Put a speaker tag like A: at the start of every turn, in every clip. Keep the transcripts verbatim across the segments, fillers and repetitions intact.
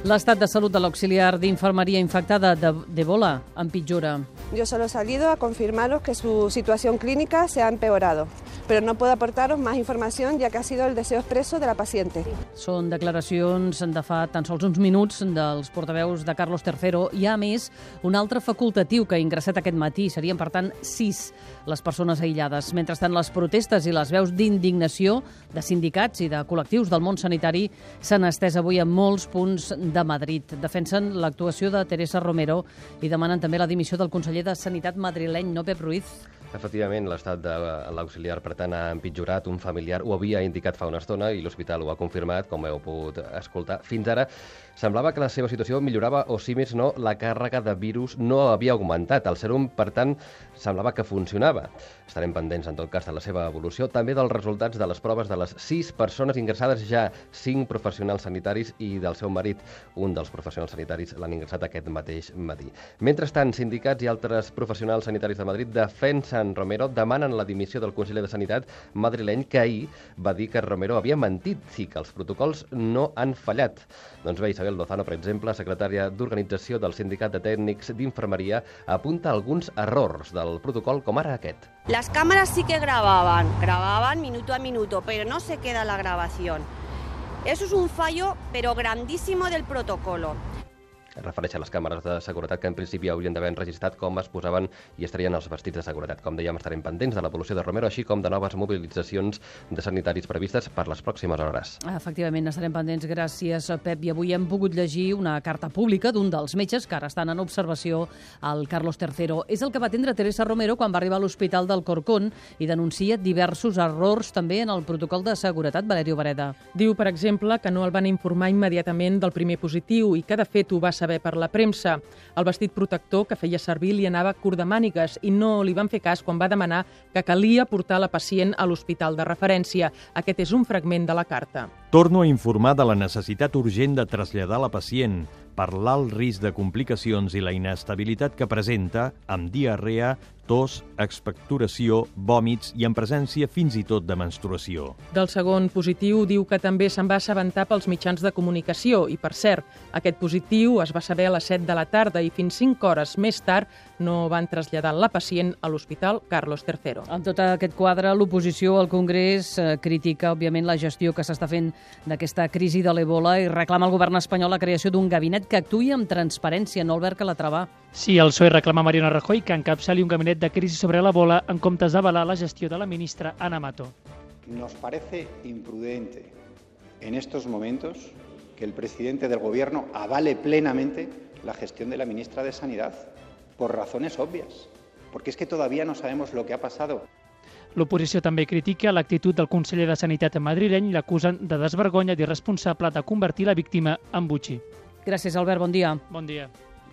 A: L'estat de salut de l'auxiliar d'infermeria infectada d'Ebola empitjora.
B: Yo solo he salido a confirmaros que su situación clínica se ha empeorado, pero no puedo aportaros más información ya que ha sido el deseo expreso de la paciente.
A: Són declaracions de fa tan sols uns minuts dels portaveus de Carlos tercero. Hi ha, a més, un altre facultatiu que ha ingressat aquest matí. Serien, per tant, sis les persones aïllades. Mentrestant, les protestes i les veus d'indignació de sindicats i de col·lectius del món sanitari s'han estès avui a molts punts de Madrid. Defensen l'actuació de Teresa Romero i demanen també la dimissió del conseller de Sanitat madrileny, no Pep Ruiz.
C: Efectivament, l'estat de l'auxiliar, per tant, ha empitjorat. Un familiar ho havia indicat fa una estona i l'hospital ho ha confirmat, com heu pogut escoltar. Fins ara semblava que la seva situació millorava o, si més no, la càrrega de virus no havia augmentat. El sèrum, per tant, semblava que funcionava. Estarem pendents, en tot cas, de la seva evolució, també dels resultats de les proves de les sis persones ingressades ja, cinc professionals sanitaris i del seu marit. Un dels professionals sanitaris l'han ingressat aquest mateix matí. Mentrestant, sindicats i altres professionals sanitaris de Madrid defensen Romero, demanen la dimissió del conseller de Sanitat madrileny, que ahir va dir que Romero havia mentit i que els protocols no han fallat. Doncs bé, Isabel Lozano, per exemple, secretària d'Organització del Sindicat de Tècnics d'Infermeria, apunta alguns errors del protocol, com ara aquest.
D: Las cámaras sí que grababan, grababan minuto a minuto, pero no se queda la grabación. Eso es un fallo, pero grandísimo del protocolo.
C: Es refereix a les càmeres de seguretat que en principi haurien d'haver enregistrat com es posaven i estarien els vestits de seguretat. Com dèiem, estarem pendents de l'evolució de Romero, així com de noves mobilitzacions de sanitaris previstes per les pròximes hores.
A: Efectivament, estarem pendents. Gràcies, Pep. I avui hem pogut llegir una carta pública d'un dels metges que ara estan en observació al Carlos tercero. És el que va atendre Teresa Romero quan va arribar a l'Hospital del Corcón i denuncia diversos errors també en el protocol de seguretat. Valerio Vareda.
E: Diu, per exemple, que no el van informar immediatament del primer positiu i que, de fet, ho va saber per la premsa. El vestit protector que feia servir li anava curt de mànigues i no li van fer cas quan va demanar que calia portar la pacient a l'hospital de referència. Aquest és un fragment de la carta.
F: Torno a informar de la necessitat urgent de traslladar la pacient per l'alt risc de complicacions i la inestabilitat que presenta, amb diarrea, tos, expectoració, vòmits i en presència fins i tot de menstruació.
E: Del segon positiu diu que també se'n va assabentar pels mitjans de comunicació i, per cert, aquest positiu es va saber a les set de la tarda i fins cinc hores més tard no van traslladar la pacient a l'Hospital Carlos tercero.
A: En tot aquest quadre, l'oposició al Congrés eh, critica, òbviament, la gestió que s'està fent d'aquesta crisi de l'Ebola i reclama al govern espanyol la creació d'un gabinet que actuï amb transparència, no Albert Calatrava.
G: Sí, el P S O E reclama a Mariano Rajoy que encapçali un gabinet de crisi sobre l'Ebola en comptes d'avalar la gestió de la ministra Ana Mato.
H: Nos parece imprudente en estos momentos que el presidente del Gobierno avale plenamente la gestión de la ministra de Sanidad por razones obvias, porque es que todavía no sabemos lo que ha pasado.
G: L'oposició també critica l'actitud del conseller de Sanitat madrileny i l'acusen de desvergonya i irresponsable de convertir la víctima en butxí.
A: Gràcies, Albert. Bon dia.
G: Bon dia.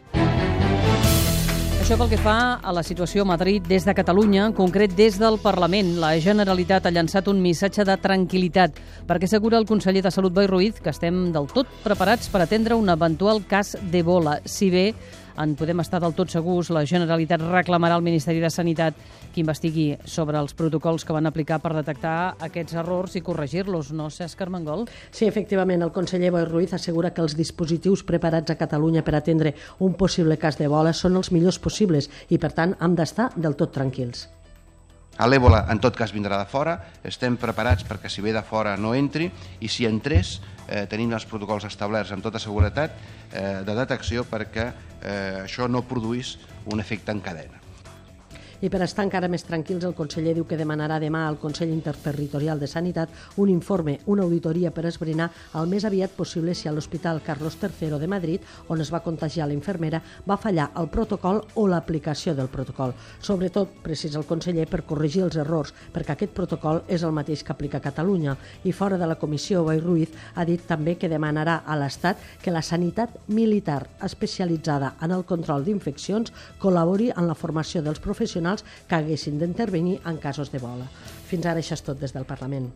A: Això pel que fa a la situació a Madrid des de Catalunya, en concret des del Parlament. La Generalitat ha llançat un missatge de tranquil·litat perquè assegura el conseller de Salut Boi Ruiz que estem del tot preparats per atendre un eventual cas d'Ebola. Si bé en podem estar del tot segurs, la Generalitat reclamarà al Ministeri de Sanitat que investigui sobre els protocols que van aplicar per detectar aquests errors i corregir-los, no, Cesc Armengol?
I: Sí, efectivament, el conseller Boi Ruiz assegura que els dispositius preparats a Catalunya per atendre un possible cas d'Ebola són els millors possibles i, per tant, hem d'estar del tot tranquils.
J: L'Ebola, en tot cas, vindrà de fora. Estem preparats perquè si ve de fora no entri i si entrés eh, tenim els protocols establerts amb tota seguretat eh, de detecció perquè eh, això no produís un efecte en cadena.
I: I per estar encara més tranquils, el conseller diu que demanarà demà al Consell Interterritorial de Sanitat un informe, una auditoria per esbrinar el més aviat possible si a l'Hospital Carlos tercero de Madrid, on es va contagiar la infermera, va fallar el protocol o l'aplicació del protocol. Sobretot, precisa el conseller, per corregir els errors, perquè aquest protocol és el mateix que aplica a Catalunya. I fora de la comissió, Boi Ruiz ha dit també que demanarà a l'Estat que la sanitat militar especialitzada en el control d'infeccions col·labori en la formació dels professionals que haguessin d'intervenir en casos d'Ebola. Fins ara això és tot des del Parlament.